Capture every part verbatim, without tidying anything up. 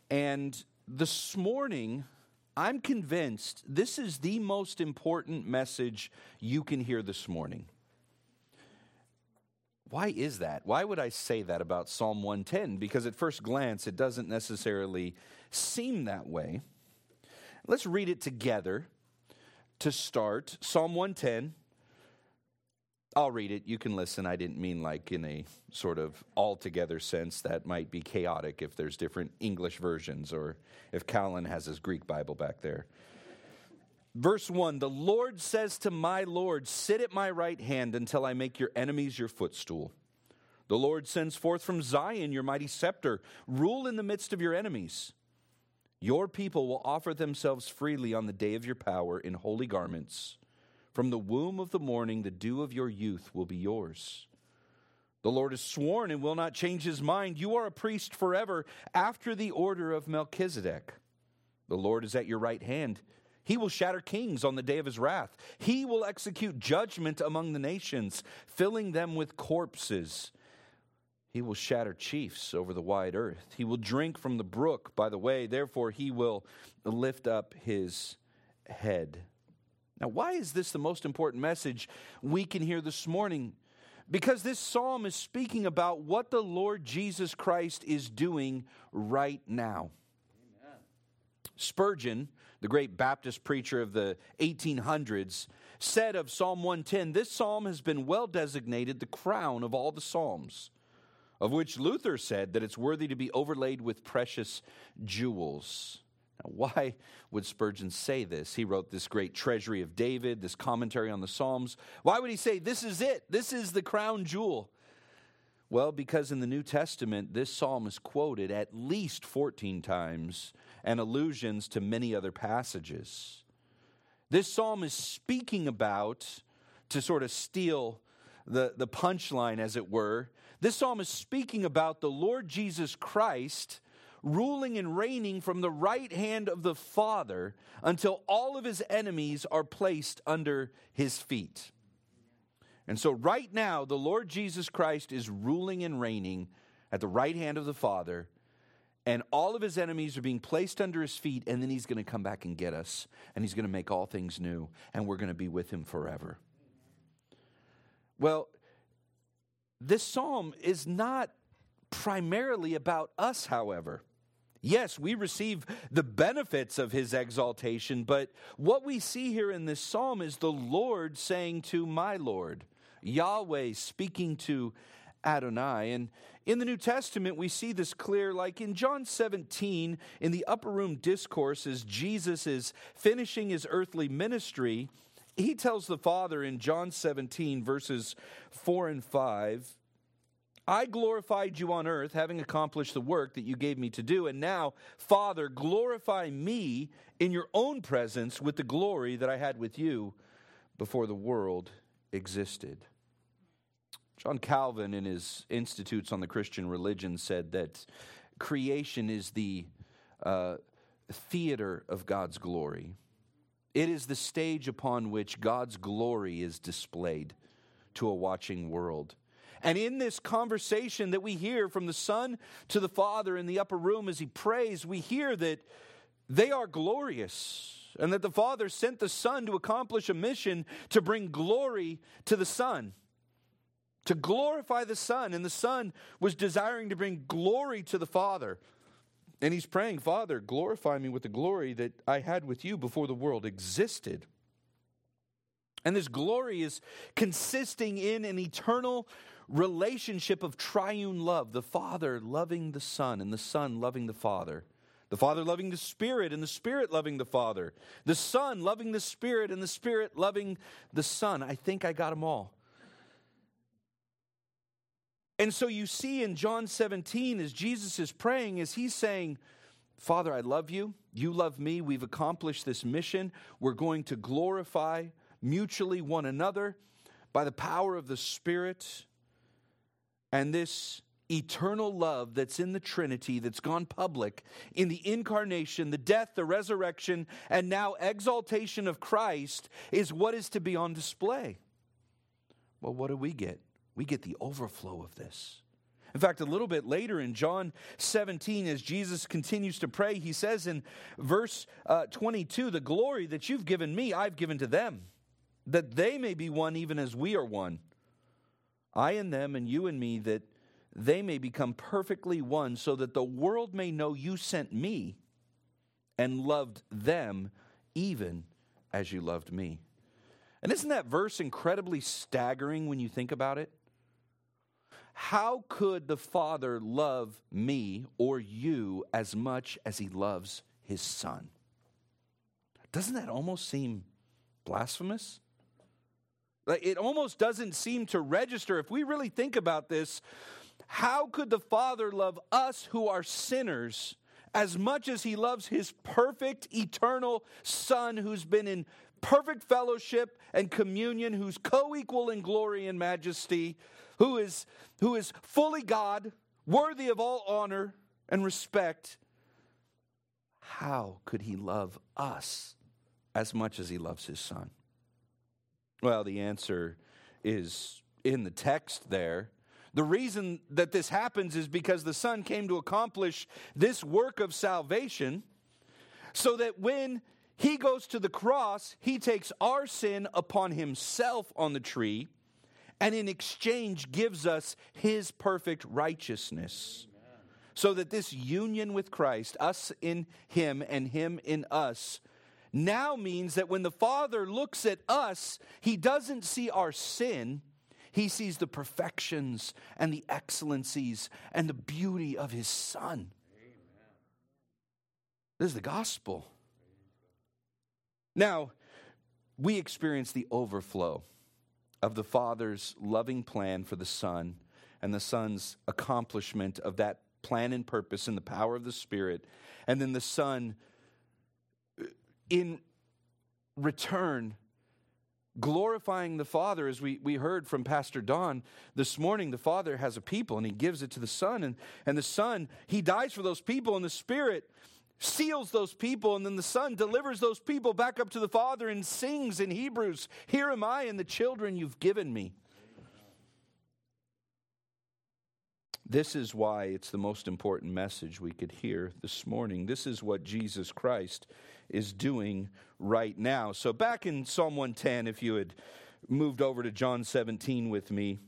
And this morning, I'm convinced this is the most important message you can hear this morning. Why is that? Why would I say that about Psalm one ten? Because at first glance, it doesn't necessarily seem that way. Let's read it together to start. Psalm one ten. I'll read it. You can listen. I didn't mean like in a sort of altogether sense. That might be chaotic if there's different English versions or if Callan has his Greek Bible back there. Verse one, the Lord says to my Lord, sit at my right hand until I make your enemies your footstool. The Lord sends forth from Zion your mighty scepter. Rule in the midst of your enemies. Your people will offer themselves freely on the day of your power in holy garments. From the womb of the morning, the dew of your youth will be yours. The Lord has sworn and will not change his mind. You are a priest forever after the order of Melchizedek. The Lord is at your right hand. He will shatter kings on the day of his wrath. He will execute judgment among the nations, filling them with corpses. He will shatter chiefs over the wide earth. He will drink from the brook by the way. Therefore, he will lift up his head. Now, why is this the most important message we can hear this morning? Because this psalm is speaking about what the Lord Jesus Christ is doing right now. Amen. Spurgeon, the great Baptist preacher of the eighteen hundreds, said of Psalm one ten, this psalm has been well designated the crown of all the psalms, of which Luther said that it's worthy to be overlaid with precious jewels. Now, why would Spurgeon say this? He wrote this great treasury of David, this commentary on the Psalms. Why would he say, this is it, this is the crown jewel? Well, because in the New Testament, this psalm is quoted at least fourteen times and allusions to many other passages. This psalm is speaking about, to sort of steal the, the punchline, as it were, this psalm is speaking about the Lord Jesus Christ ruling and reigning from the right hand of the Father until all of his enemies are placed under his feet. And so right now, the Lord Jesus Christ is ruling and reigning at the right hand of the Father, and all of his enemies are being placed under his feet, and then he's going to come back and get us, and he's going to make all things new, and we're going to be with him forever. Well, this psalm is not primarily about us, however. Yes, we receive the benefits of his exaltation, but what we see here in this psalm is the Lord saying to my Lord, Yahweh speaking to Adonai. And in the New Testament, we see this clear, like in John seventeen, in the upper room discourse, as Jesus is finishing his earthly ministry, he tells the Father in John seventeen, verses four and five, I glorified you on earth, having accomplished the work that you gave me to do. And now, Father, glorify me in your own presence with the glory that I had with you before the world existed. John Calvin, in his Institutes on the Christian Religion, said that creation is the uh, theater of God's glory. It is the stage upon which God's glory is displayed to a watching world. And in this conversation that we hear from the Son to the Father in the upper room as he prays, we hear that they are glorious and that the Father sent the Son to accomplish a mission to bring glory to the Son, to glorify the Son. And the Son was desiring to bring glory to the Father. And he's praying, Father, glorify me with the glory that I had with you before the world existed. And this glory is consisting in an eternal relationship of triune love, the Father loving the Son and the Son loving the Father, the Father loving the Spirit and the Spirit loving the Father, the Son loving the Spirit and the Spirit loving the Son. I think I got them all. And so you see in John seventeen, as Jesus is praying, as he's saying, Father, I love you. You love me. We've accomplished this mission. We're going to glorify mutually one another by the power of the Spirit. And this eternal love that's in the Trinity, that's gone public in the incarnation, the death, the resurrection, and now exaltation of Christ is what is to be on display. Well, what do we get? We get the overflow of this. In fact, a little bit later in John seventeen, as Jesus continues to pray, he says in verse uh, twenty-two, the glory that you've given me, I've given to them, that they may be one even as we are one. I and them and you and me, that they may become perfectly one, so that the world may know you sent me and loved them even as you loved me. And isn't that verse incredibly staggering when you think about it? How could the Father love me or you as much as he loves his Son? Doesn't that almost seem blasphemous? Like, it almost doesn't seem to register. If we really think about this, how could the Father love us who are sinners as much as he loves his perfect, eternal Son, who's been in perfect fellowship and communion, who's co-equal in glory and majesty, who is, who is fully God, worthy of all honor and respect? How could he love us as much as he loves his Son? Well, the answer is in the text there. The reason that this happens is because the Son came to accomplish this work of salvation, so that when he goes to the cross, he takes our sin upon himself on the tree, and in exchange gives us his perfect righteousness. Amen. So that this union with Christ, us in him and him in us, now means that when the Father looks at us, he doesn't see our sin. He sees the perfections and the excellencies and the beauty of his Son. Amen. This is the gospel. Now, we experience the overflow of the Father's loving plan for the Son and the Son's accomplishment of that plan and purpose in the power of the Spirit. And then the Son, in return, glorifying the Father. As we, we heard from Pastor Don this morning, the Father has a people and he gives it to the Son. And, and the Son, he dies for those people, and the Spirit seals those people, and then the Son delivers those people back up to the Father and sings in Hebrews, "Here am I and the children you've given me." This is why it's the most important message we could hear this morning. This is what Jesus Christ is doing right now. So back in Psalm one ten, if you had moved over to John seventeen with me,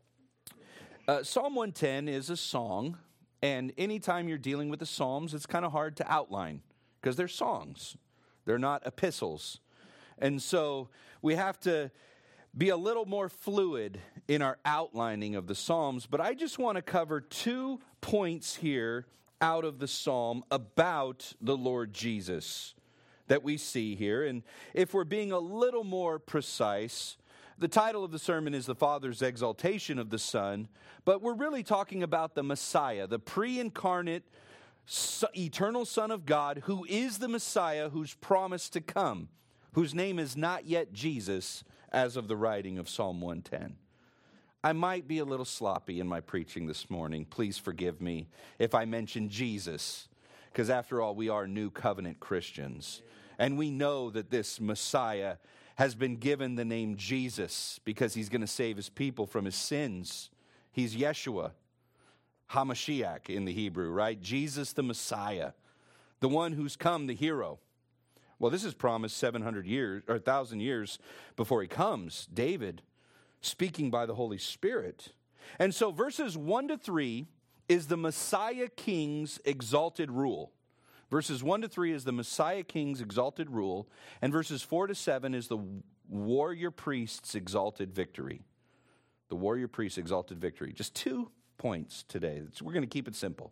uh, Psalm one ten is a song. And anytime you're dealing with the Psalms, it's kind of hard to outline because they're songs. They're not epistles. And so we have to be a little more fluid in our outlining of the Psalms. But I just want to cover two points here out of the Psalm about the Lord Jesus that we see here. And if we're being a little more precise, the title of the sermon is The Father's Exaltation of the Son, but we're really talking about the Messiah, the pre-incarnate, eternal Son of God, who is the Messiah who's promised to come, whose name is not yet Jesus as of the writing of Psalm one ten. I might be a little sloppy in my preaching this morning. Please forgive me if I mention Jesus, because after all, we are New Covenant Christians, and we know that this Messiah has been given the name Jesus because he's going to save his people from his sins. He's Yeshua, HaMashiach in the Hebrew, right? Jesus the Messiah, the one who's come, the hero. Well, this is promised seven hundred years, or one thousand years before he comes. David speaking by the Holy Spirit. And so verses one to three is the Messiah King's exalted rule. Verses one to three is the Messiah King's exalted rule, and verses four to seven is the warrior priest's exalted victory. The warrior priest's exalted victory. Just two points today. We're going to keep it simple.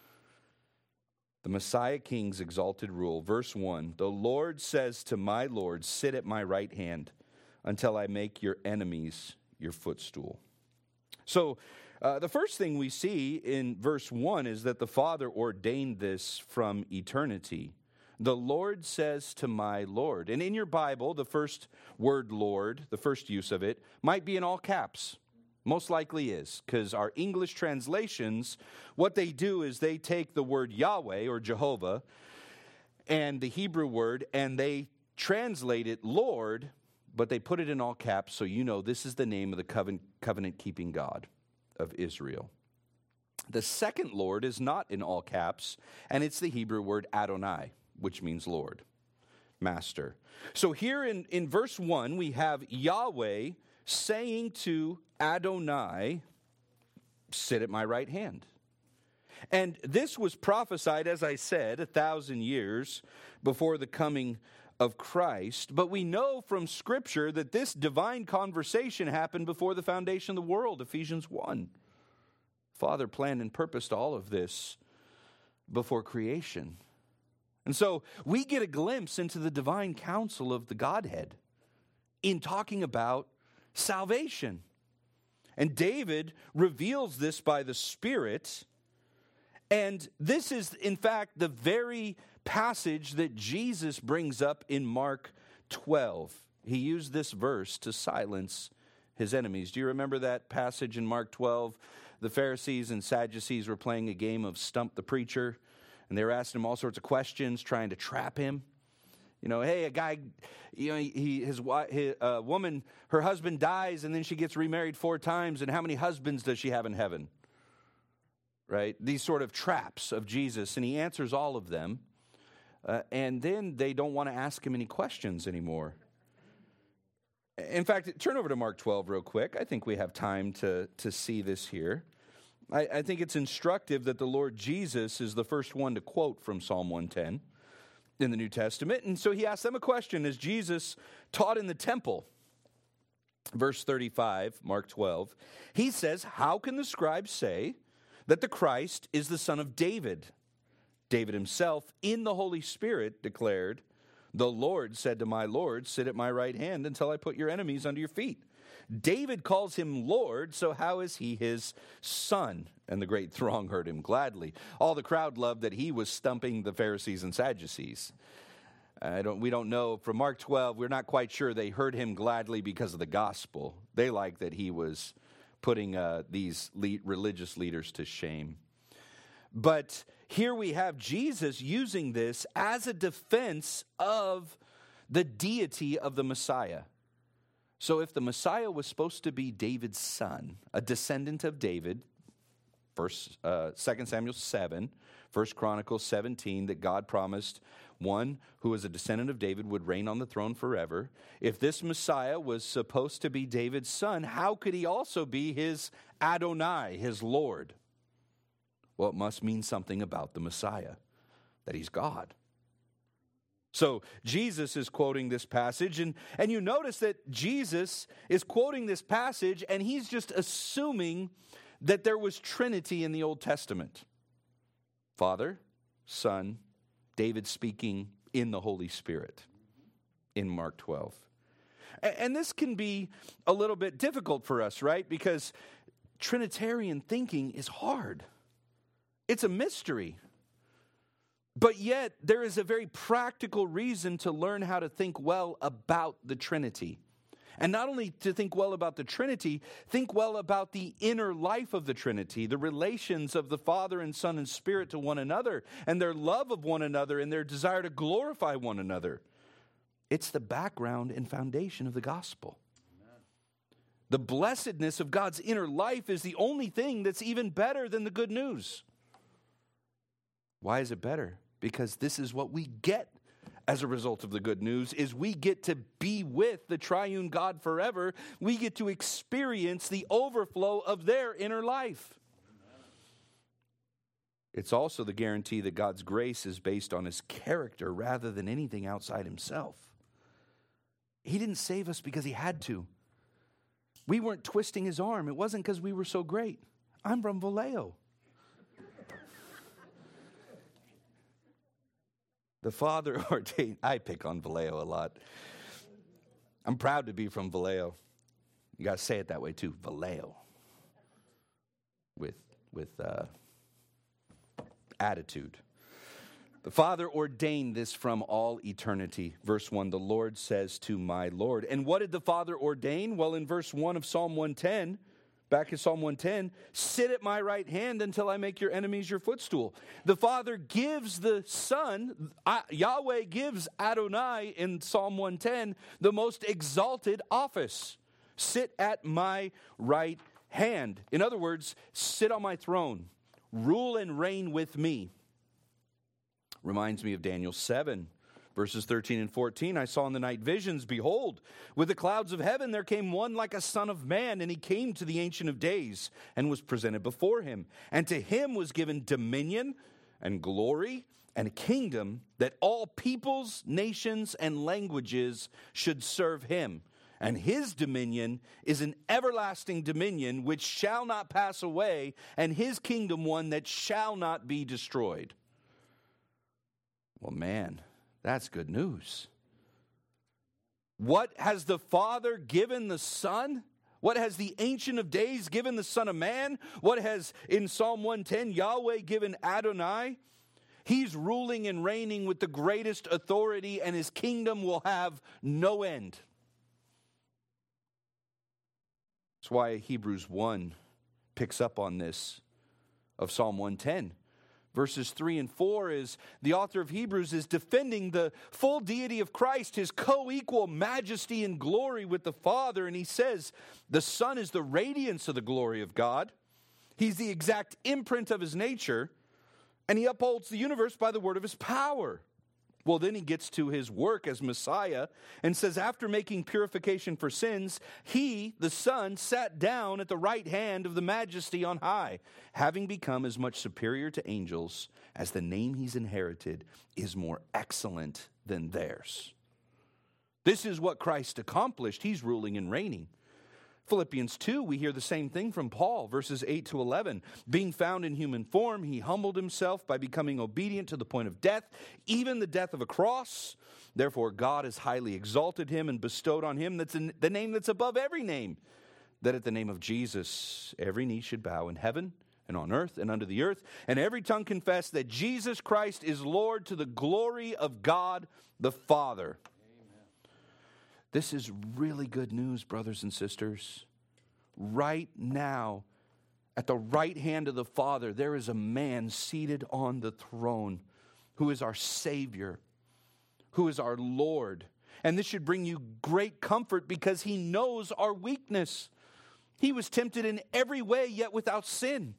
The Messiah King's exalted rule. Verse one, the Lord says to my Lord, sit at my right hand until I make your enemies your footstool. So, Uh, the first thing we see in verse one is that the Father ordained this from eternity. The Lord says to my Lord. And in your Bible, the first word Lord, the first use of it, might be in all caps. Most likely is, because our English translations, what they do is they take the word Yahweh or Jehovah and the Hebrew word, and they translate it Lord, but they put it in all caps so you know this is the name of the covenant, covenant-keeping God of Israel. The second Lord is not in all caps, and it's the Hebrew word Adonai, which means Lord, Master. So here in, in verse one, we have Yahweh saying to Adonai, sit at my right hand. And this was prophesied, as I said, a thousand years before the coming of Christ. But we know from Scripture that this divine conversation happened before the foundation of the world, Ephesians one. Father planned and purposed all of this before creation. And so we get a glimpse into the divine counsel of the Godhead in talking about salvation. And David reveals this by the Spirit. And this is, in fact, the very passage that Jesus brings up in Mark twelve. He used this verse to silence his enemies. Do you remember that passage in Mark twelve? The Pharisees and Sadducees were playing a game of Stump the Preacher, and they were asking him all sorts of questions, trying to trap him. You know, hey, a guy, you know, he, his, his uh, woman, her husband dies, and then she gets remarried four times, and how many husbands does she have in heaven? Right? These sort of traps of Jesus, and he answers all of them, uh, and then they don't want to ask him any questions anymore. In fact, turn over to Mark twelve real quick. I think we have time to, to see this here. I, I think it's instructive that the Lord Jesus is the first one to quote from Psalm one ten in the New Testament. And so he asked them a question as Jesus taught in the temple. Verse thirty-five, Mark twelve. He says, how can the scribes say that the Christ is the son of David? David himself, in the Holy Spirit, declared, the Lord said to my Lord, sit at my right hand until I put your enemies under your feet. David calls him Lord, so how is he his son? And the great throng heard him gladly. All the crowd loved that he was stumping the Pharisees and Sadducees. I don't, we don't know. From Mark twelve, we're not quite sure they heard him gladly because of the gospel. They liked that he was putting uh, these le- religious leaders to shame. But here we have Jesus using this as a defense of the deity of the Messiah. So if the Messiah was supposed to be David's son, a descendant of David, First, uh, Second Samuel seven, First Chronicles seventeen, that God promised one who was a descendant of David would reign on the throne forever. If this Messiah was supposed to be David's son, how could he also be his Adonai, his Lord? Well, it must mean something about the Messiah, that he's God. So Jesus is quoting this passage, and, and you notice that Jesus is quoting this passage, and he's just assuming that there was Trinity in the Old Testament. Father, Son, David speaking in the Holy Spirit in Mark twelve. And, and this can be a little bit difficult for us, right? Because Trinitarian thinking is hard. It's a mystery. But yet, there is a very practical reason to learn how to think well about the Trinity. And not only to think well about the Trinity, think well about the inner life of the Trinity, the relations of the Father and Son and Spirit to one another, and their love of one another, and their desire to glorify one another. It's the background and foundation of the gospel. Amen. The blessedness of God's inner life is the only thing that's even better than the good news. Why is it better? Because this is what we get as a result of the good news, is we get to be with the triune God forever. We get to experience the overflow of their inner life. Amen. It's also the guarantee that God's grace is based on his character rather than anything outside himself. He didn't save us because he had to. We weren't twisting his arm. It wasn't because we were so great. I'm from Vallejo. The Father ordained, I pick on Vallejo a lot. I'm proud to be from Vallejo. You got to say it that way too, Vallejo. With, with uh, attitude. The Father ordained this from all eternity. Verse one, the Lord says to my Lord. And what did the Father ordain? Well, in verse one of Psalm one ten, back in Psalm one ten, sit at my right hand until I make your enemies your footstool. The Father gives the Son, Yahweh gives Adonai in Psalm one ten the most exalted office. Sit at my right hand. In other words, sit on my throne. rule and reign with me. Reminds me of Daniel seven. Verses thirteen and fourteen, I saw in the night visions, behold, with the clouds of heaven there came one like a son of man, and he came to the Ancient of Days and was presented before him. And to him was given dominion and glory and a kingdom, that all peoples, nations, and languages should serve him. And his dominion is an everlasting dominion which shall not pass away, and his kingdom one that shall not be destroyed. Well, man, that's good news. What has the Father given the Son? What has the Ancient of Days given the Son of Man? What has, in Psalm one ten, Yahweh given Adonai? He's ruling and reigning with the greatest authority, and his kingdom will have no end. That's why Hebrews one picks up on this of Psalm one ten. Verses three and four is the author of Hebrews is defending the full deity of Christ, his co-equal majesty and glory with the Father. And he says, the Son is the radiance of the glory of God. He's the exact imprint of his nature. And he upholds the universe by the word of his power. Well, then he gets to his work as Messiah and says, after making purification for sins, he, the Son, sat down at the right hand of the Majesty on high, having become as much superior to angels as the name he's inherited is more excellent than theirs. This is what Christ accomplished. He's ruling and reigning. Philippians two, we hear the same thing from Paul, verses eight to eleven. Being found in human form, he humbled himself by becoming obedient to the point of death, even the death of a cross. Therefore, God has highly exalted him and bestowed on him that's the name that's above every name, that at the name of Jesus, every knee should bow in heaven and on earth and under the earth, and every tongue confess that Jesus Christ is Lord, to the glory of God the Father. This is really good news, brothers and sisters. Right now, at the right hand of the Father, there is a man seated on the throne who is our Savior, who is our Lord. And this should bring you great comfort because he knows our weakness. He was tempted in every way, yet without sin.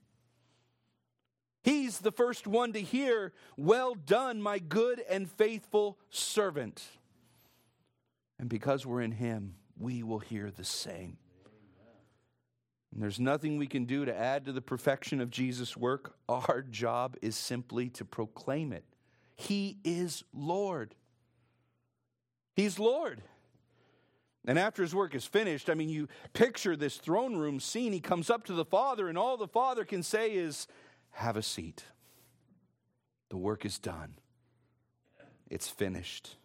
He's the first one to hear, "Well done, my good and faithful servant." And because we're in him, we will hear the same. And there's nothing we can do to add to the perfection of Jesus' work. Our job is simply to proclaim it. He is Lord. He's Lord. And after his work is finished, I mean, you picture this throne room scene. He comes up to the Father, and all the Father can say is, "Have a seat. The work is done. It's finished."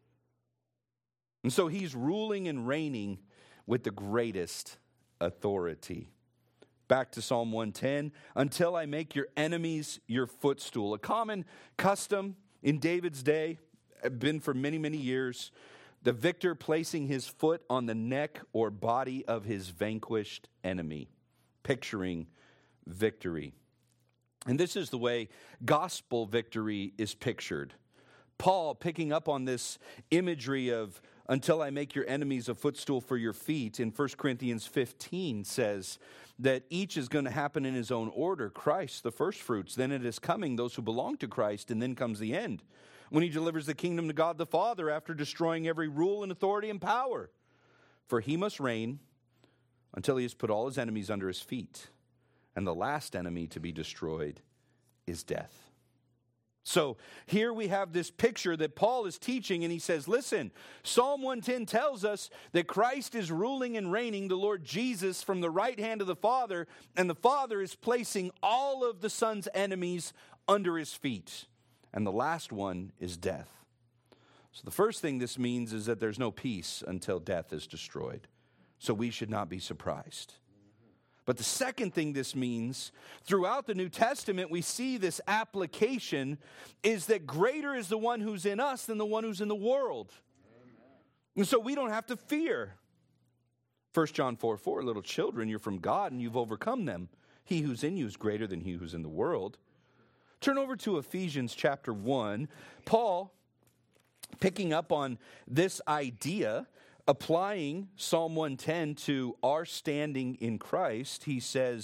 And so he's ruling and reigning with the greatest authority. Back to Psalm one ten, until I make your enemies your footstool. A common custom in David's day, been for many, many years, the victor placing his foot on the neck or body of his vanquished enemy, picturing victory. And this is the way gospel victory is pictured. Paul, picking up on this imagery of until I make your enemies a footstool for your feet, in First Corinthians fifteen says that each is going to happen in his own order. Christ, the first fruits, then it is coming, those who belong to Christ, and then comes the end, when he delivers the kingdom to God the Father after destroying every rule and authority and power. For he must reign until he has put all his enemies under his feet, and the last enemy to be destroyed is death. So here we have this picture that Paul is teaching, and he says, listen, Psalm one ten tells us that Christ is ruling and reigning, the Lord Jesus, from the right hand of the Father, and the Father is placing all of the Son's enemies under his feet. And the last one is death. So the first thing this means is that there's no peace until death is destroyed. So we should not be surprised. But the second thing this means, throughout the New Testament, we see this application, is that greater is the one who's in us than the one who's in the world. Amen. And so we don't have to fear. First John four four, little children, you're from God and you've overcome them. He who's in you is greater than he who's in the world. Turn over to Ephesians chapter one. Paul, picking up on this idea, applying Psalm one ten to our standing in Christ, he says,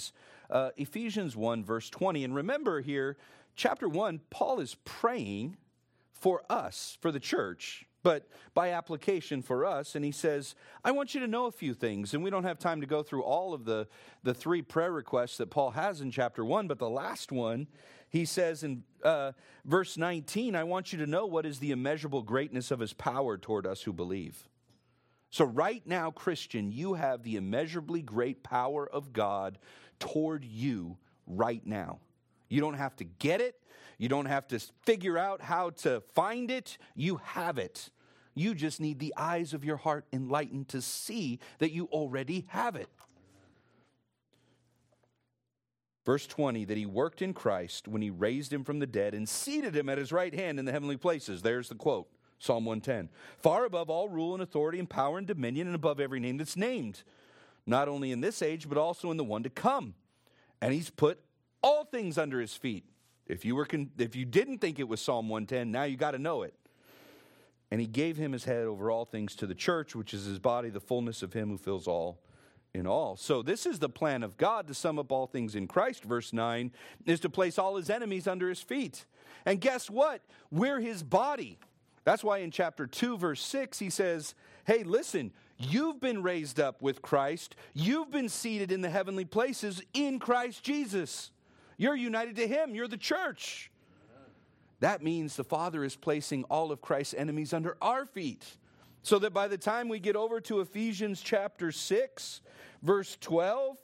uh, Ephesians one, verse twenty. And remember here, chapter one, Paul is praying for us, for the church, but by application for us. And he says, I want you to know a few things. And we don't have time to go through all of the, the three prayer requests that Paul has in chapter one, but the last one, he says in uh, verse nineteen, I want you to know what is the immeasurable greatness of his power toward us who believe. So right now, Christian, you have the immeasurably great power of God toward you right now. You don't have to get it. You don't have to figure out how to find it. You have it. You just need the eyes of your heart enlightened to see that you already have it. Verse twenty, that he worked in Christ when he raised him from the dead and seated him at his right hand in the heavenly places. There's the quote, Psalm one ten. Far above all rule and authority and power and dominion and above every name that's named, not only in this age, but also in the one to come. And he's put all things under his feet. If you were, con- if you didn't think it was Psalm one ten, now you got to know it. And he gave him his head over all things to the church, which is his body, the fullness of him who fills all in all. So this is the plan of God to sum up all things in Christ. Verse nine is to place all his enemies under his feet. And guess what? We're his body. That's why in chapter two, verse six, he says, hey, listen, you've been raised up with Christ. You've been seated in the heavenly places in Christ Jesus. You're united to him. You're the church. That means the Father is placing all of Christ's enemies under our feet. So that by the time we get over to Ephesians chapter six, verse twelve,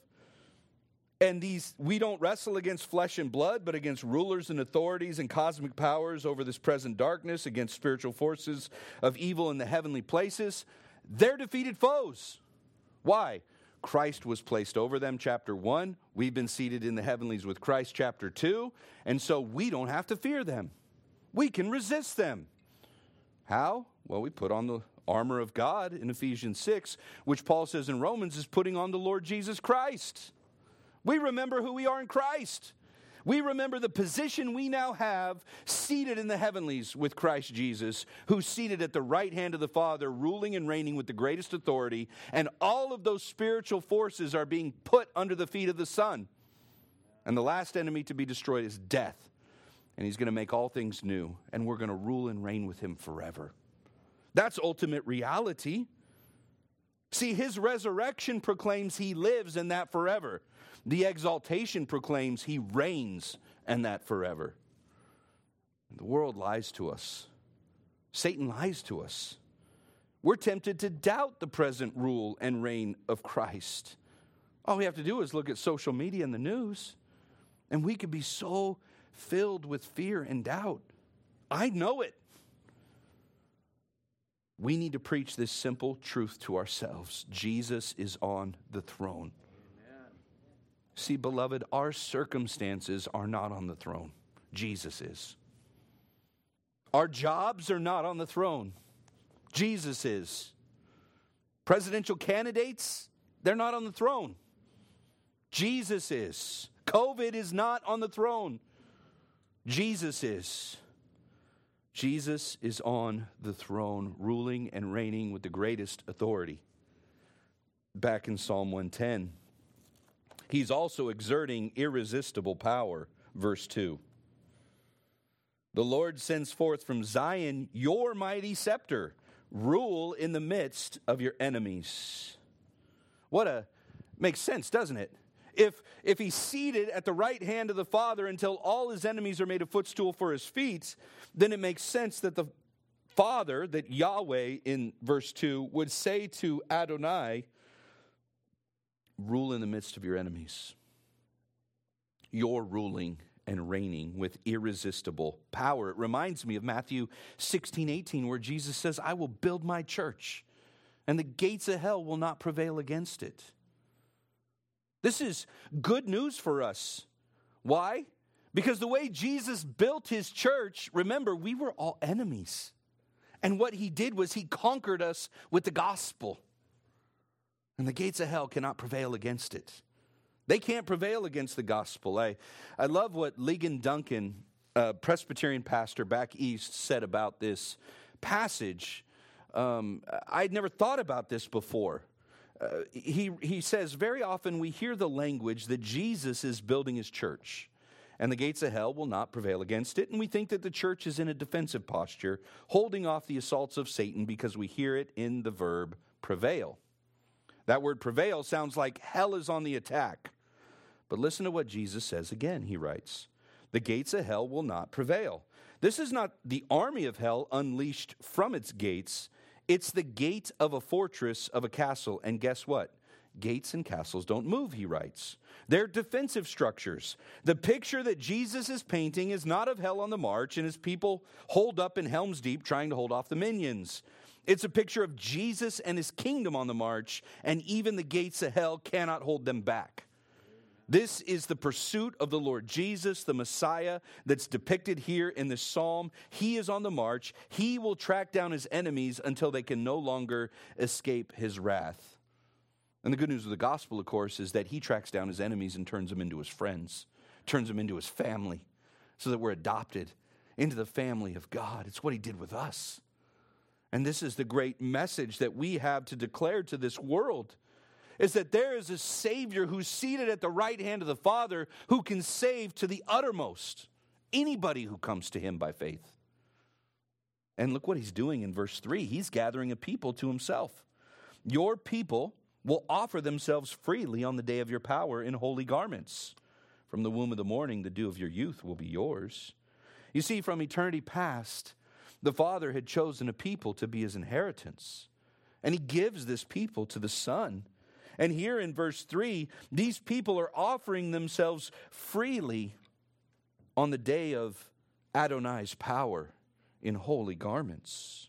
and these we don't wrestle against flesh and blood, but against rulers and authorities and cosmic powers over this present darkness, against spiritual forces of evil in the heavenly places, they're defeated foes. Why? Christ was placed over them, chapter one. We've been seated in the heavenlies with Christ, chapter two. And so we don't have to fear them. We can resist them. How? Well, we put on the armor of God in Ephesians six, which Paul says in Romans is putting on the Lord Jesus Christ. We remember who we are in Christ. We remember the position we now have seated in the heavenlies with Christ Jesus, who's seated at the right hand of the Father, ruling and reigning with the greatest authority, and all of those spiritual forces are being put under the feet of the Son. And the last enemy to be destroyed is death. And he's going to make all things new, and we're going to rule and reign with him forever. That's ultimate reality. See, his resurrection proclaims he lives and that forever. The exaltation proclaims he reigns and that forever. The world lies to us. Satan lies to us. We're tempted to doubt the present rule and reign of Christ. All we have to do is look at social media and the news, and we could be so filled with fear and doubt. I know it. We need to preach this simple truth to ourselves. Jesus is on the throne. Amen. See, beloved, our circumstances are not on the throne. Jesus is. Our jobs are not on the throne. Jesus is. Presidential candidates, they're not on the throne. Jesus is. COVID is not on the throne. Jesus is. Jesus is on the throne, ruling and reigning with the greatest authority. Back in Psalm one ten. He's also exerting irresistible power. Verse two. The Lord sends forth from Zion your mighty scepter. Rule in the midst of your enemies. What a, makes sense, doesn't it? If, if he's seated at the right hand of the Father until all his enemies are made a footstool for his feet, then it makes sense that the Father, that Yahweh in verse two, would say to Adonai, rule in the midst of your enemies. You're ruling and reigning with irresistible power. It reminds me of Matthew sixteen eighteen, where Jesus says, I will build my church, and the gates of hell will not prevail against it. This is good news for us. Why? Because the way Jesus built his church, remember, we were all enemies. And what he did was he conquered us with the gospel. And the gates of hell cannot prevail against it. They can't prevail against the gospel. I, I love what Ligon Duncan, a Presbyterian pastor back east, said about this passage. Um, I'd never thought about this before. uh, he, he says, very often we hear the language that Jesus is building his church, and the gates of hell will not prevail against it. And we think that the church is in a defensive posture, holding off the assaults of Satan because we hear it in the verb prevail. That word prevail sounds like hell is on the attack. But listen to what Jesus says again. He writes, the gates of hell will not prevail. This is not the army of hell unleashed from its gates. It's the gate of a fortress, of a castle. And guess what? Gates and castles don't move, he writes. They're defensive structures. The picture that Jesus is painting is not of hell on the march and his people holed up in Helm's Deep trying to hold off the minions. It's a picture of Jesus and his kingdom on the march, and even the gates of hell cannot hold them back. This is the pursuit of the Lord Jesus, the Messiah, that's depicted here in this psalm. He is on the march. He will track down his enemies until they can no longer escape his wrath. And the good news of the gospel, of course, is that he tracks down his enemies and turns them into his friends, turns them into his family, so that we're adopted into the family of God. It's what he did with us. And this is the great message that we have to declare to this world, is that there is a Savior who's seated at the right hand of the Father who can save to the uttermost anybody who comes to him by faith. And look what he's doing in verse three. He's gathering a people to himself. Your people will offer themselves freely on the day of your power in holy garments. From the womb of the morning, the dew of your youth will be yours. You see, from eternity past, the Father had chosen a people to be his inheritance. And he gives this people to the Son. And here in verse three, these people are offering themselves freely on the day of Adonai's power in holy garments.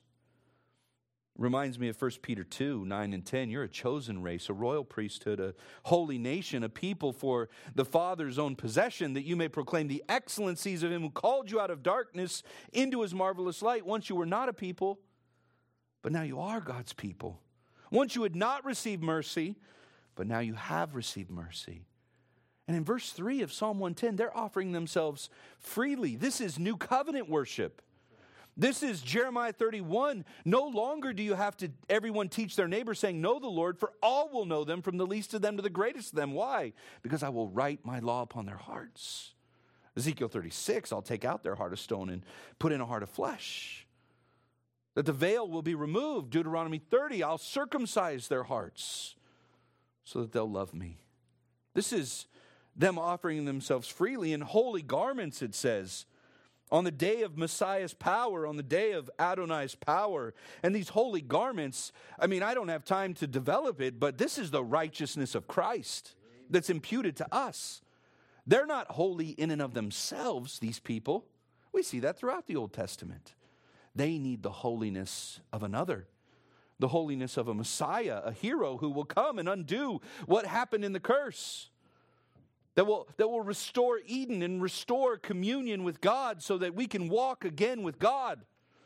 Reminds me of First Peter two, nine and ten. You're a chosen race, a royal priesthood, a holy nation, a people for the Father's own possession, that you may proclaim the excellencies of him who called you out of darkness into his marvelous light. Once you were not a people, but now you are God's people. Once you had not received mercy, but now you have received mercy. And in verse three of Psalm one ten, they're offering themselves freely. This is new covenant worship. This is Jeremiah thirty-one. No longer do you have to everyone teach their neighbor, saying, know the Lord, for all will know them, from the least of them to the greatest of them. Why? Because I will write my law upon their hearts. Ezekiel thirty-six, I'll take out their heart of stone and put in a heart of flesh. That the veil will be removed. Deuteronomy thirty, I'll circumcise their hearts so that they'll love me. This is them offering themselves freely in holy garments, it says, on the day of Messiah's power, on the day of Adonai's power. And these holy garments, I mean, I don't have time to develop it, but this is the righteousness of Christ that's imputed to us. They're not holy in and of themselves, these people. We see that throughout the Old Testament. They need the holiness of another, the holiness of a Messiah, a hero who will come and undo what happened in the curse. That will, that will restore Eden and restore communion with God so that we can walk again with God.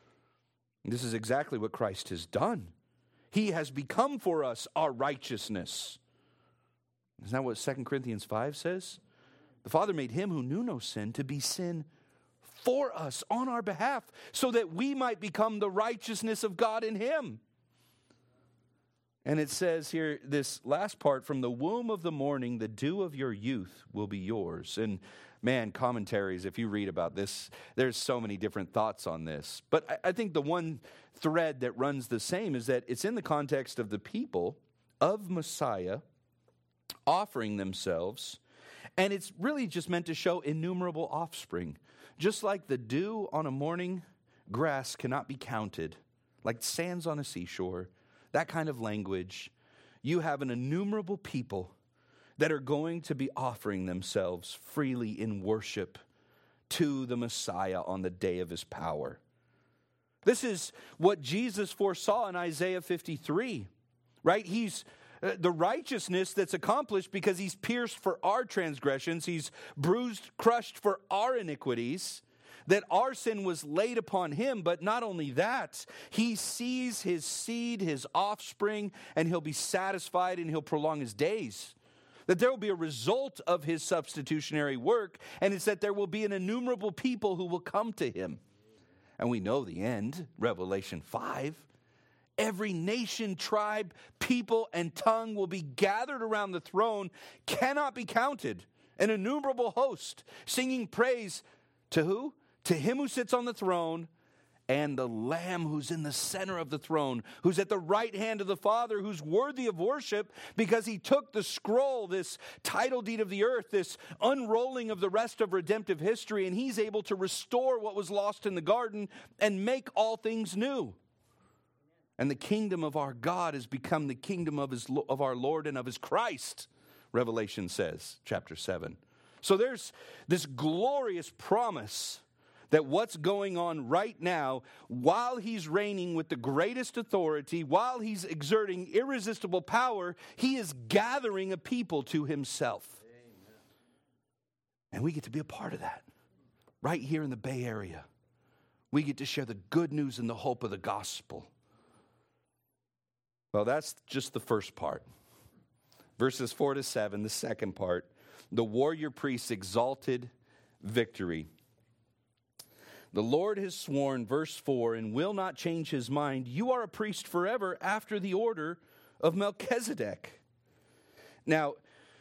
And this is exactly what Christ has done. He has become for us our righteousness. Isn't that what Second Corinthians five says? The Father made him who knew no sin to be sin for us on our behalf, so that we might become the righteousness of God in him. And it says here, this last part, from the womb of the morning, the dew of your youth will be yours. And man, commentaries, if you read about this, there's so many different thoughts on this. But I, I think the one thread that runs the same is that it's in the context of the people of Messiah offering themselves. And it's really just meant to show innumerable offspring. Just like the dew on a morning grass cannot be counted, like sands on a seashore, that kind of language, you have an innumerable people that are going to be offering themselves freely in worship to the Messiah on the day of his power. This is what Jesus foresaw in Isaiah fifty-three, right? He's uh, the righteousness that's accomplished because he's pierced for our transgressions, he's bruised, crushed for our iniquities. That our sin was laid upon him, but not only that, he sees his seed, his offspring, and he'll be satisfied and he'll prolong his days. That there will be a result of his substitutionary work, and it's that there will be an innumerable people who will come to him. And we know the end, Revelation five. every nation, tribe, people, and tongue will be gathered around the throne cannot be counted. An innumerable host singing praise to who? To him who sits on the throne and the Lamb who's in the center of the throne, who's at the right hand of the Father, who's worthy of worship because he took the scroll, this title deed of the earth, this unrolling of the rest of redemptive history, and he's able to restore what was lost in the garden and make all things new. And the kingdom of our God has become the kingdom of his of our Lord and of his Christ, Revelation says, chapter seven. So there's this glorious promise that what's going on right now, while he's reigning with the greatest authority, while he's exerting irresistible power, he is gathering a people to himself. Amen. And we get to be a part of that, right here in the Bay Area. We get to share the good news and the hope of the gospel. Well, that's just the first part. Verses four to seven, the second part, the warrior priest's exalted victory. The Lord has sworn, verse four, and will not change his mind. You are a priest forever after the order of Melchizedek. Now,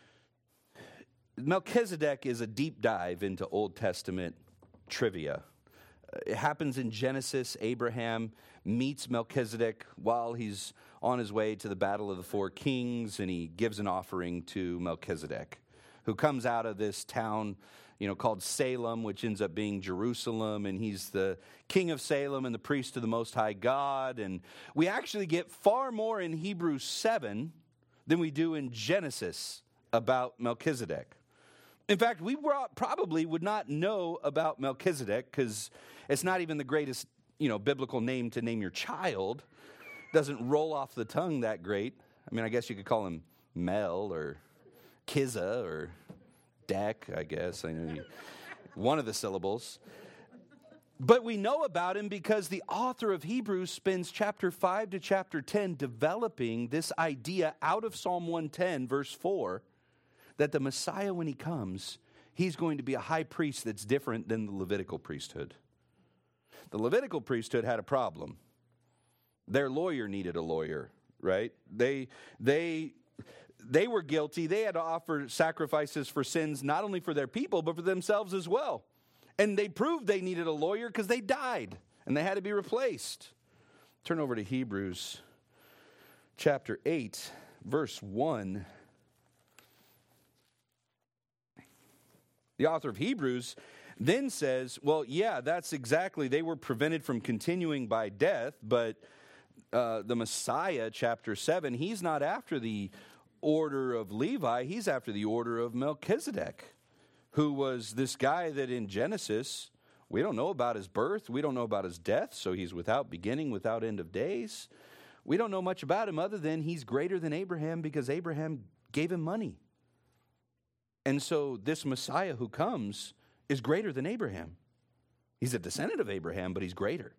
Melchizedek is a deep dive into Old Testament trivia. It happens in Genesis. Abraham meets Melchizedek while he's on his way to the battle of the four kings, and he gives an offering to Melchizedek, who comes out of this town, you know, called Salem, which ends up being Jerusalem, and he's the king of Salem and the priest of the Most High God. And we actually get far more in Hebrews seven than we do in Genesis about Melchizedek. In fact, we probably would not know about Melchizedek because it's not even the greatest, you know, biblical name to name your child. Doesn't roll off the tongue that great. I mean, I guess you could call him Mel or Kizza or Deck, I guess. I know you, one of the syllables. But we know about him because the author of Hebrews spends chapter five to chapter ten developing this idea out of Psalm one ten, verse four, that the Messiah, when he comes, he's going to be a high priest that's different than the Levitical priesthood. The Levitical priesthood had a problem. Their lawyer needed a lawyer, right? They, they, they were guilty. They had to offer sacrifices for sins, not only for their people, but for themselves as well. And they proved they needed a lawyer because they died, and they had to be replaced. Turn over to Hebrews chapter eight, verse one. The author of Hebrews then says, well, yeah, that's exactly, they were prevented from continuing by death, but uh, the Messiah, chapter seven, he's not after the order of Levi, he's after the order of Melchizedek, who was this guy that in Genesis, we don't know about his birth, we don't know about his death, so he's without beginning, without end of days. We don't know much about him other than he's greater than Abraham because Abraham gave him money. And so this Messiah who comes is greater than Abraham. He's a descendant of Abraham, but he's greater.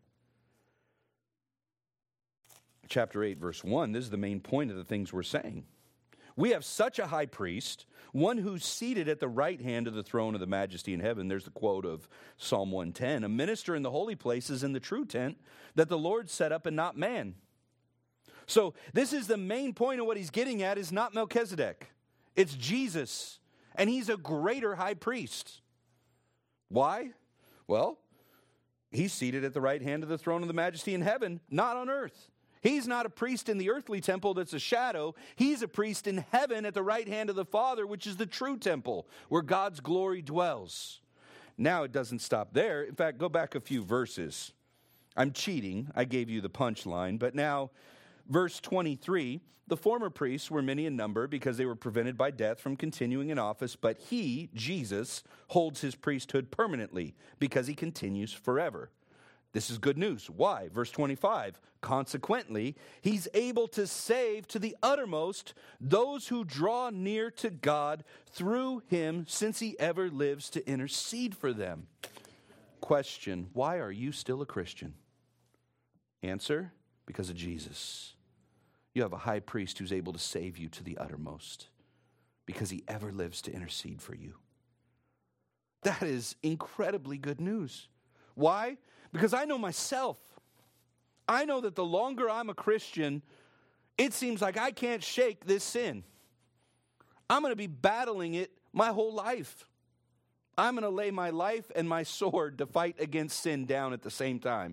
Chapter eight, verse one, this is the main point of the things we're saying. We have such a high priest, one who's seated at the right hand of the throne of the majesty in heaven. There's the quote of Psalm one ten. A minister in the holy places in the true tent that the Lord set up and not man. So this is the main point of what he's getting at is not Melchizedek. It's Jesus. And he's a greater high priest. Why? Well, he's seated at the right hand of the throne of the majesty in heaven, not on earth. He's not a priest in the earthly temple that's a shadow. He's a priest in heaven at the right hand of the Father, which is the true temple, where God's glory dwells. Now it doesn't stop there. In fact, go back a few verses. I'm cheating. I gave you the punchline. But now, verse twenty-three, the former priests were many in number because they were prevented by death from continuing in office, but he, Jesus, holds his priesthood permanently because he continues forever. This is good news. Why? Verse twenty-five, consequently, he's able to save to the uttermost those who draw near to God through him, since he ever lives to intercede for them. Question, why are you still a Christian? Answer, because of Jesus. You have a high priest who's able to save you to the uttermost because he ever lives to intercede for you. That is incredibly good news. Why? Because I know myself. I know that the longer I'm a Christian, it seems like I can't shake this sin. I'm going to be battling it my whole life. I'm going to lay my life and my sword to fight against sin down at the same time.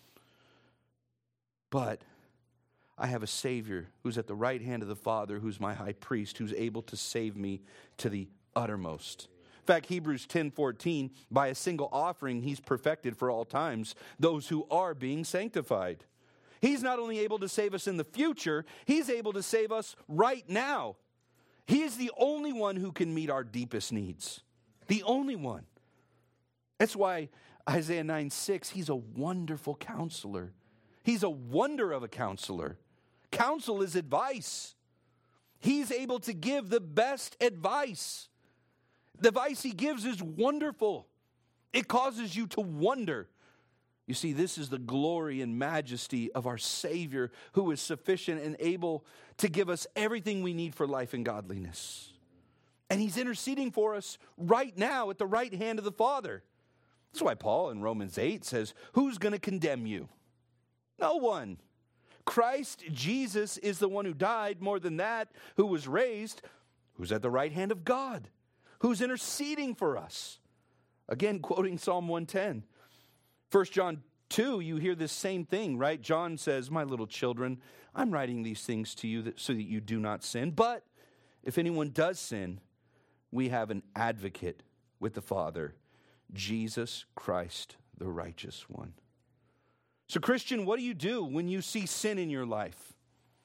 But I have a Savior who's at the right hand of the Father, who's my high priest, who's able to save me to the uttermost. In fact, Hebrews ten fourteen, by a single offering, he's perfected for all times those who are being sanctified. He's not only able to save us in the future, he's able to save us right now. He is the only one who can meet our deepest needs. The only one. That's why Isaiah nine six, he's a wonderful counselor. He's a wonder of a counselor. Counsel is advice. He's able to give the best advice. The advice he gives is wonderful. It causes you to wonder. You see, this is the glory and majesty of our Savior, who is sufficient and able to give us everything we need for life and godliness. And he's interceding for us right now at the right hand of the Father. That's why Paul in Romans eight says, who's going to condemn you? No one. Christ Jesus is the one who died, more than that, who was raised, who's at the right hand of God, who's interceding for us. Again, quoting Psalm one ten. First John two, you hear this same thing, right? John says, my little children, I'm writing these things to you that, so that you do not sin. But if anyone does sin, we have an advocate with the Father, Jesus Christ, the righteous one. So, Christian, what do you do when you see sin in your life?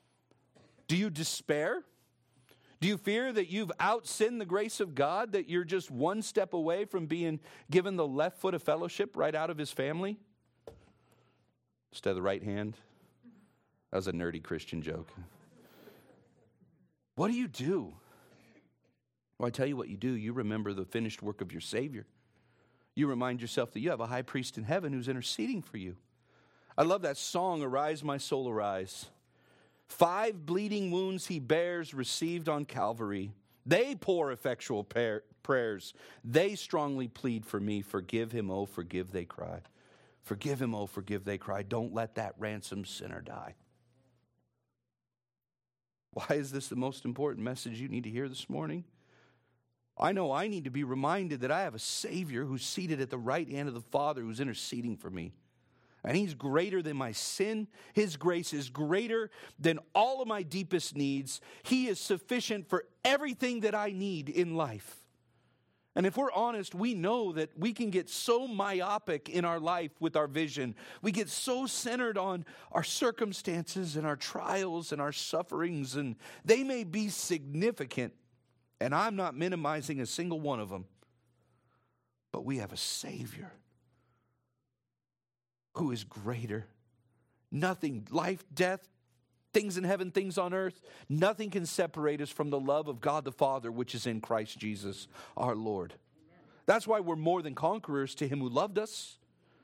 Do you despair? Do you fear that you've out-sinned the grace of God, that you're just one step away from being given the left foot of fellowship right out of his family instead of the right hand? That was a nerdy Christian joke. What do you do? Well, I tell you what you do. You remember the finished work of your Savior. You remind yourself that you have a high priest in heaven who's interceding for you. I love that song, Arise, My Soul, Arise. Five bleeding wounds he bears, received on Calvary. They pour effectual par- prayers. They strongly plead for me. Forgive him, oh, forgive, they cry. Forgive him, oh, forgive, they cry. Don't let that ransomed sinner die. Why is this the most important message you need to hear this morning? I know I need to be reminded that I have a Savior who's seated at the right hand of the Father, who's interceding for me. And he's greater than my sin. His grace is greater than all of my deepest needs. He is sufficient for everything that I need in life. And if we're honest, we know that we can get so myopic in our life with our vision. We get so centered on our circumstances and our trials and our sufferings, and they may be significant, and I'm not minimizing a single one of them. But we have a Savior who is greater. Nothing, life, death, things in heaven, things on earth, nothing can separate us from the love of God the Father, which is in Christ Jesus, our Lord. Amen. That's why we're more than conquerors to him who loved us.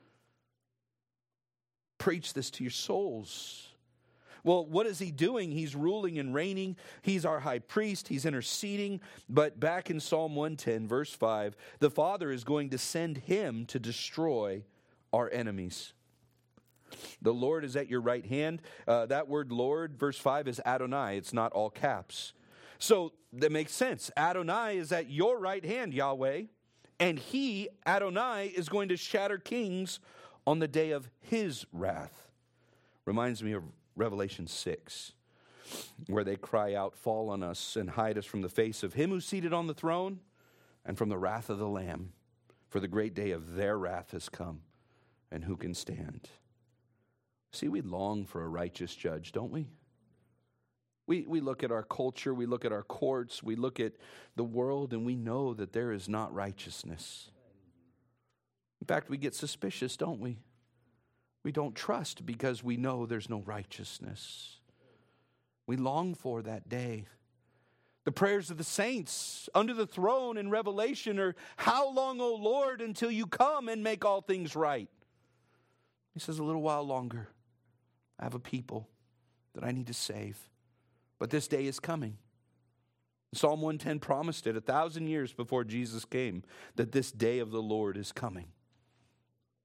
Preach this to your souls. Well, what is he doing? He's ruling and reigning. He's our high priest. He's interceding. But back in Psalm one ten, verse five, the Father is going to send him to destroy our enemies. The Lord is at your right hand. Uh, that word Lord, verse five, is Adonai. It's not all caps. So that makes sense. Adonai is at your right hand, Yahweh. And he, Adonai, is going to shatter kings on the day of his wrath. Reminds me of Revelation six, where they cry out, fall on us and hide us from the face of him who's seated on the throne and from the wrath of the Lamb. For the great day of their wrath has come, and who can stand? See, we long for a righteous judge, don't we? We we look at our culture, we look at our courts, we look at the world, and we know that there is not righteousness. In fact, we get suspicious, don't we? We don't trust because we know there's no righteousness. We long for that day. The prayers of the saints under the throne in Revelation are, how long, O Lord, until you come and make all things right? He says, a little while longer. I have a people that I need to save. But this day is coming. Psalm one ten promised it a thousand years before Jesus came, that this day of the Lord is coming.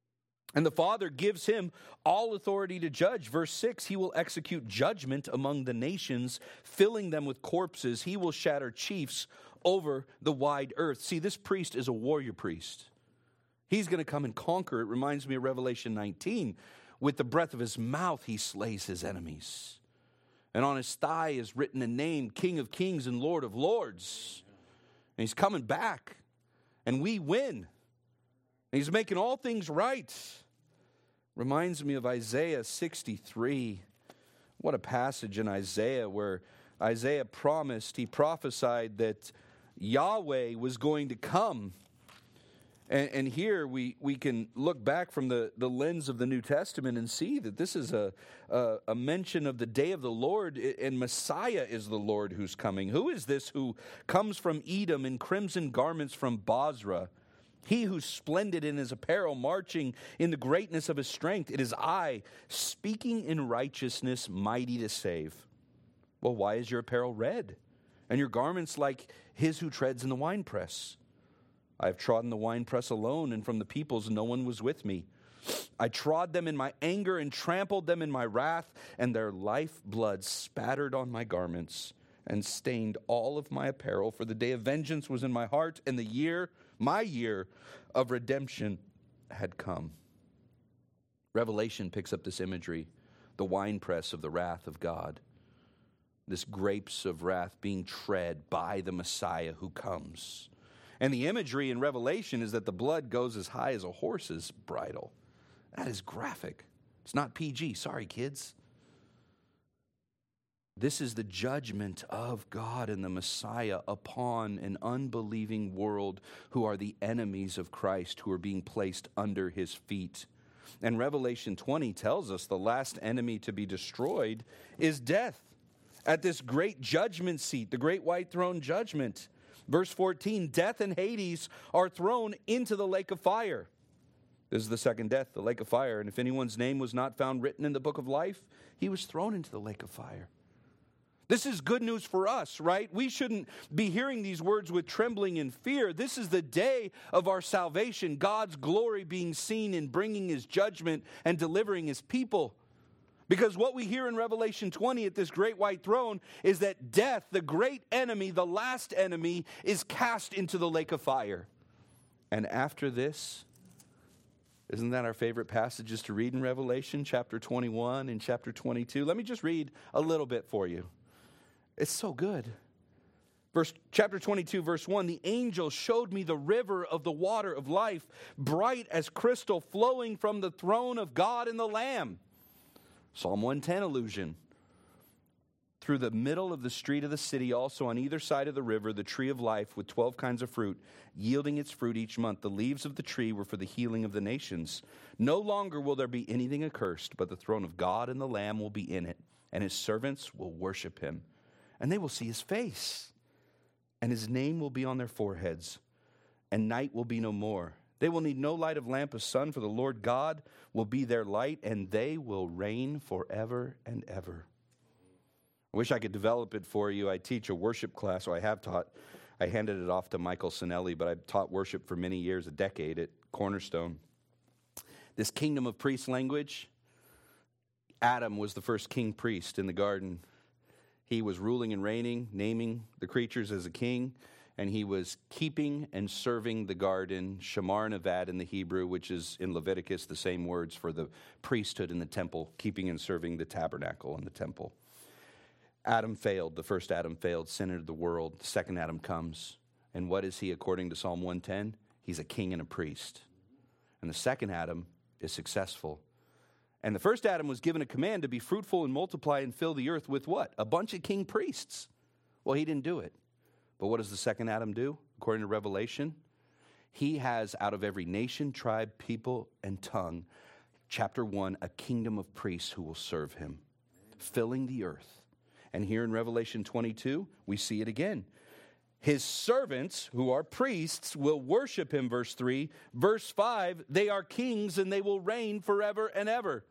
And the Father gives him all authority to judge. Verse six, he will execute judgment among the nations, filling them with corpses. He will shatter chiefs over the wide earth. See, this priest is a warrior priest. He's going to come and conquer. It reminds me of Revelation nineteen. With the breath of his mouth, he slays his enemies. And on his thigh is written a name, King of Kings and Lord of Lords. And he's coming back. And we win. And he's making all things right. Reminds me of Isaiah sixty-three. What a passage in Isaiah where Isaiah promised, he prophesied that Yahweh was going to come. And, and here we, we can look back from the, the lens of the New Testament and see that this is a, a, a mention of the day of the Lord, and Messiah is the Lord who's coming. Who is this who comes from Edom in crimson garments from Basra? He who's splendid in his apparel, marching in the greatness of his strength. It is I, speaking in righteousness, mighty to save. Well, why is your apparel red, and your garments like his who treads in the winepress? I have trodden the winepress alone, and from the peoples no one was with me. I trod them in my anger and trampled them in my wrath, and their lifeblood spattered on my garments and stained all of my apparel. For the day of vengeance was in my heart, and the year, my year of redemption had come. Revelation picks up this imagery, the winepress of the wrath of God. This grapes of wrath being tread by the Messiah who comes. And the imagery in Revelation is that the blood goes as high as a horse's bridle. That is graphic. It's not P G. Sorry, kids. This is the judgment of God and the Messiah upon an unbelieving world who are the enemies of Christ, who are being placed under his feet. And Revelation twenty tells us the last enemy to be destroyed is death. At this great judgment seat, the great white throne judgment, verse fourteen, death and Hades are thrown into the lake of fire. This is the second death, the lake of fire. And if anyone's name was not found written in the book of life, he was thrown into the lake of fire. This is good news for us, right? We shouldn't be hearing these words with trembling and fear. This is the day of our salvation, God's glory being seen in bringing his judgment and delivering his people. Because what we hear in Revelation twenty at this great white throne is that death, the great enemy, the last enemy, is cast into the lake of fire. And after this, isn't that our favorite passages to read in Revelation, chapter twenty-one and chapter twenty-two? Let me just read a little bit for you. It's so good. Verse, chapter twenty-two, verse one, the angel showed me the river of the water of life, bright as crystal, flowing from the throne of God and the Lamb. Psalm one ten allusion. Through the middle of the street of the city, also on either side of the river, the tree of life with twelve kinds of fruit, yielding its fruit each month. The leaves of the tree were for the healing of the nations. No longer will there be anything accursed, but the throne of God and the Lamb will be in it, and his servants will worship him. And they will see his face, and his name will be on their foreheads, and night will be no more. They will need no light of lamp or sun, for the Lord God will be their light, and they will reign forever and ever. I wish I could develop it for you. I teach a worship class, or I have taught. I handed it off to Michael Sinelli, but I've taught worship for many years, a decade at Cornerstone. This kingdom of priests language, Adam was the first king priest in the garden. He was ruling and reigning, naming the creatures as a king, and he was keeping and serving the garden, shamar navad in the Hebrew, which is in Leviticus the same words for the priesthood in the temple, keeping and serving the tabernacle in the temple. Adam failed. The first Adam failed, sin entered the world. The second Adam comes. And what is he according to Psalm one ten? He's a king and a priest. And the second Adam is successful. And the first Adam was given a command to be fruitful and multiply and fill the earth with what? A bunch of king priests. Well, he didn't do it. But what does the second Adam do? According to Revelation, he has out of every nation, tribe, people, and tongue, chapter one, a kingdom of priests who will serve him, filling the earth. And here in Revelation twenty-two, we see it again. His servants, who are priests, will worship him, verse three. Verse five, they are kings and they will reign forever and ever.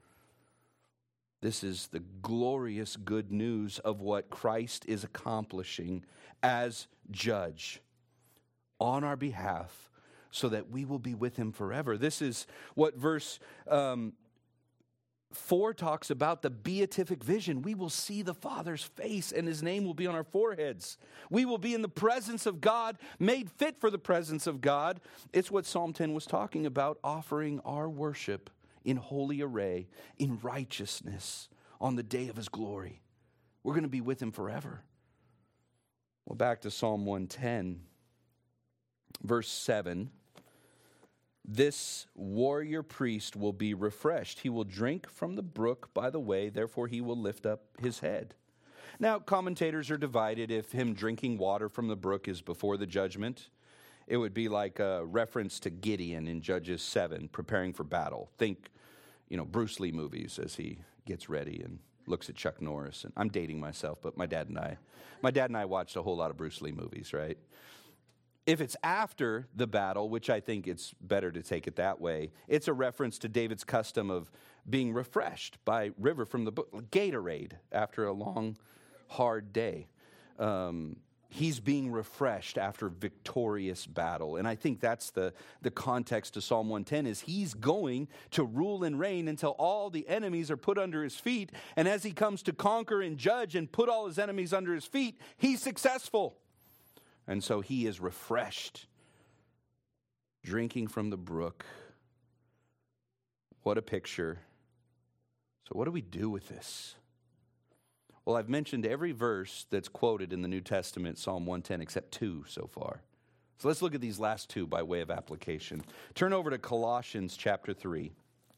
This is the glorious good news of what Christ is accomplishing as judge on our behalf, so that we will be with him forever. This is what verse um, four talks about, the beatific vision. We will see the Father's face, and his name will be on our foreheads. We will be in the presence of God, made fit for the presence of God. It's what Psalm ten was talking about, offering our worship in holy array, in righteousness, on the day of his glory. We're going to be with him forever. Well, back to Psalm one ten, verse seven. This warrior priest will be refreshed. He will drink from the brook by the way, therefore he will lift up his head. Now, commentators are divided if him drinking water from the brook is before the judgment. It would be like a reference to Gideon in Judges seven, preparing for battle. Think, you know, Bruce Lee movies as he gets ready and looks at Chuck Norris. And I'm dating myself, but my dad and I, my dad and I watched a whole lot of Bruce Lee movies, right? If it's after the battle, which I think it's better to take it that way, it's a reference to David's custom of being refreshed by river from the brook, Gatorade, after a long, hard day. Um, he's being refreshed after victorious battle. And I think that's the, the context to Psalm one ten, is he's going to rule and reign until all the enemies are put under his feet. And as he comes to conquer and judge and put all his enemies under his feet, he's successful. And so he is refreshed, drinking from the brook. What a picture. So what do we do with this? Well, I've mentioned every verse that's quoted in the New Testament, Psalm one ten, except two so far. So let's look at these last two by way of application. Turn over to Colossians chapter three.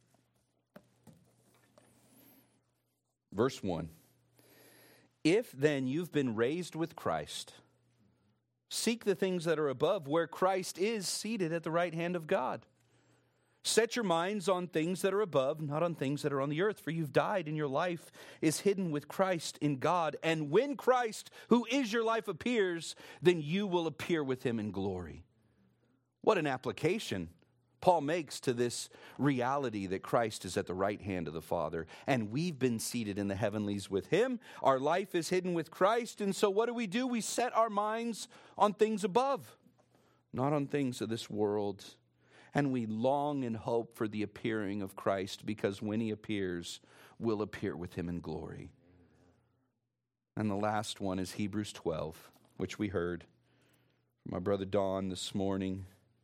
Verse one. If then you've been raised with Christ, seek the things that are above, where Christ is seated at the right hand of God. Set your minds on things that are above, not on things that are on the earth, for you've died, and your life is hidden with Christ in God. And when Christ, who is your life, appears, then you will appear with him in glory. What an application Paul makes to this reality that Christ is at the right hand of the Father, and we've been seated in the heavenlies with him. Our life is hidden with Christ, and so what do we do? We set our minds on things above, not on things of this world. And we long and hope for the appearing of Christ, because when he appears, we'll appear with him in glory. And the last one is Hebrews twelve, which we heard from my brother Don this morning.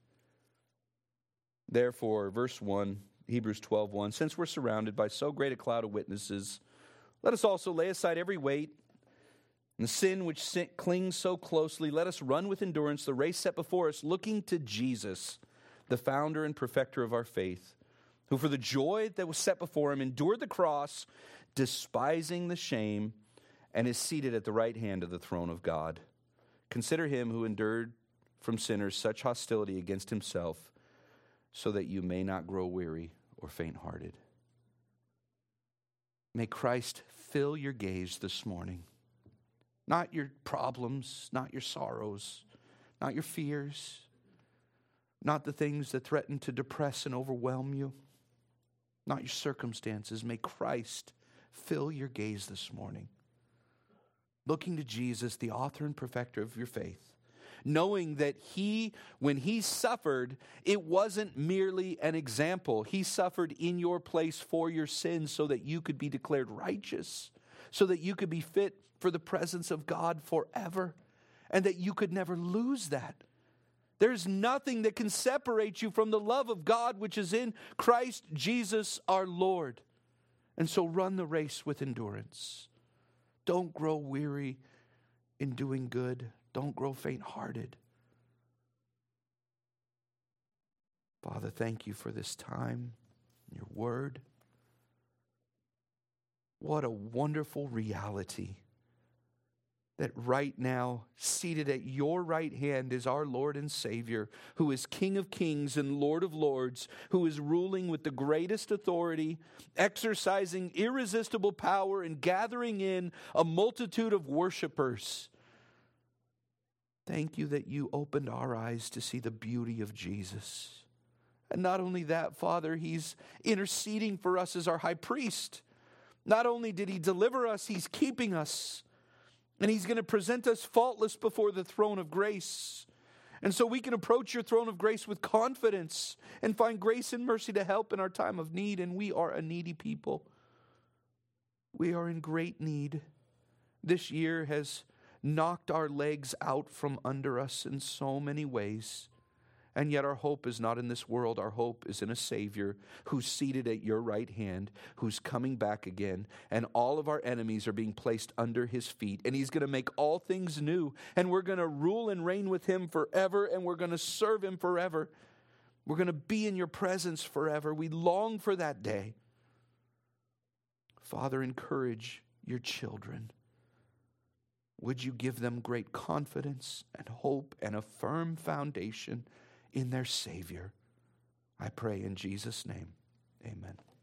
Therefore, verse one, Hebrews twelve one, since we're surrounded by so great a cloud of witnesses, let us also lay aside every weight and the sin which sin clings so closely. Let us run with endurance the race set before us, looking to Jesus, the founder and perfecter of our faith, who for the joy that was set before him endured the cross, despising the shame, and is seated at the right hand of the throne of God. Consider him who endured from sinners such hostility against himself, so that you may not grow weary or faint-hearted. May Christ fill your gaze this morning. Not your problems, not your sorrows, not your fears, not the things that threaten to depress and overwhelm you, not your circumstances. May Christ fill your gaze this morning. Looking to Jesus, the author and perfecter of your faith, knowing that he, when he suffered, it wasn't merely an example. He suffered in your place for your sins so that you could be declared righteous, so that you could be fit for the presence of God forever, and that you could never lose that. There's nothing that can separate you from the love of God which is in Christ Jesus our Lord. And so run the race with endurance. Don't grow weary in doing good. Don't grow faint-hearted. Father, thank you for this time, your word. What a wonderful reality that right now, seated at your right hand is our Lord and Savior, who is King of kings and Lord of lords, who is ruling with the greatest authority, exercising irresistible power, and gathering in a multitude of worshipers. Thank you that you opened our eyes to see the beauty of Jesus. And not only that, Father, he's interceding for us as our high priest. Not only did he deliver us, he's keeping us. And he's going to present us faultless before the throne of grace. And so we can approach your throne of grace with confidence and find grace and mercy to help in our time of need. And we are a needy people. We are in great need. This year has knocked our legs out from under us in so many ways. And yet our hope is not in this world. Our hope is in a Savior who's seated at your right hand, who's coming back again. And all of our enemies are being placed under his feet. And he's going to make all things new. And we're going to rule and reign with him forever. And we're going to serve him forever. We're going to be in your presence forever. We long for that day. Father, encourage your children. Would you give them great confidence and hope and a firm foundation in their Savior? I pray in Jesus' name. Amen.